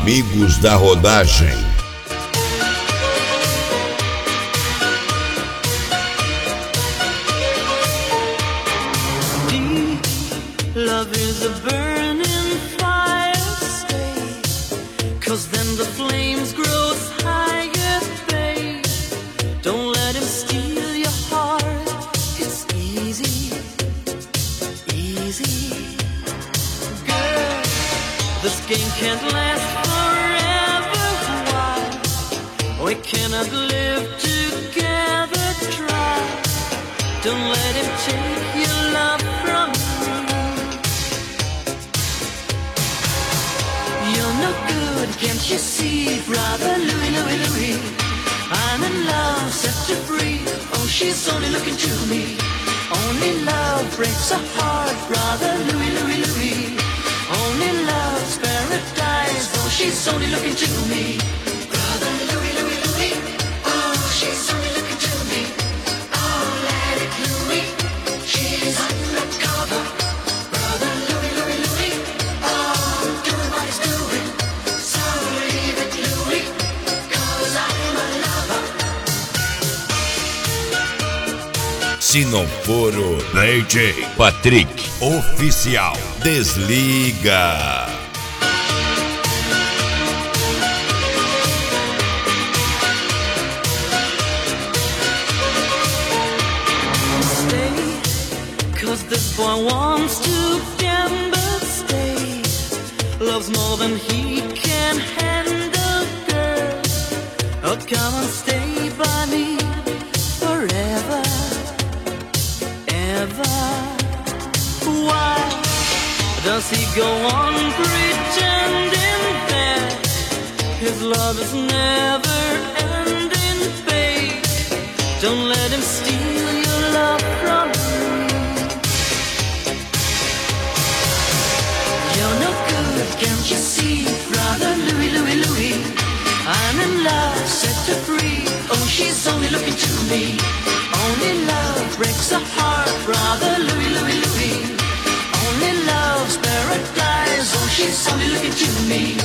Amigos da Rodagem. Love is a burning fire, stay, 'cause then the flames grow higher, babe. Don't let him steal your heart, it's easy, easy. Girl, this game can't last forever, why? We cannot live together, try. Don't let him take your love from me. You're no good, can't you see, brother Louie, Louie, Louie? I'm in love, set to free. Oh, she's only looking to me. Only love breaks a heart, brother Louie, Louie, Louie. Only love's paradise. Oh, she's only looking to me. Brother Louie, Louie, Louie. Oh, she's only looking to me. Oh, let it Louie. She's undercover. Brother Louie, Louie, Louie. Oh, doing what he's doing. So leave it Louie, 'cause I'm a lover. Se não for o DJ Patrick Oficial, desliga. Stay, 'cause this boy wants to gamble, stay. Loves more than he can handle, girl. Oh, come and stay by me forever, ever. Why does he go on pretending that his love is never ending, babe? Don't let him steal your love from me. You're no good, can't you see, brother Louie, Louie, Louie? I'm in love, set her free. Oh, she's only looking to me. Only love breaks a heart, brother Louie, Louie, Louie. Only love's paradise. Oh, she's only looking to me.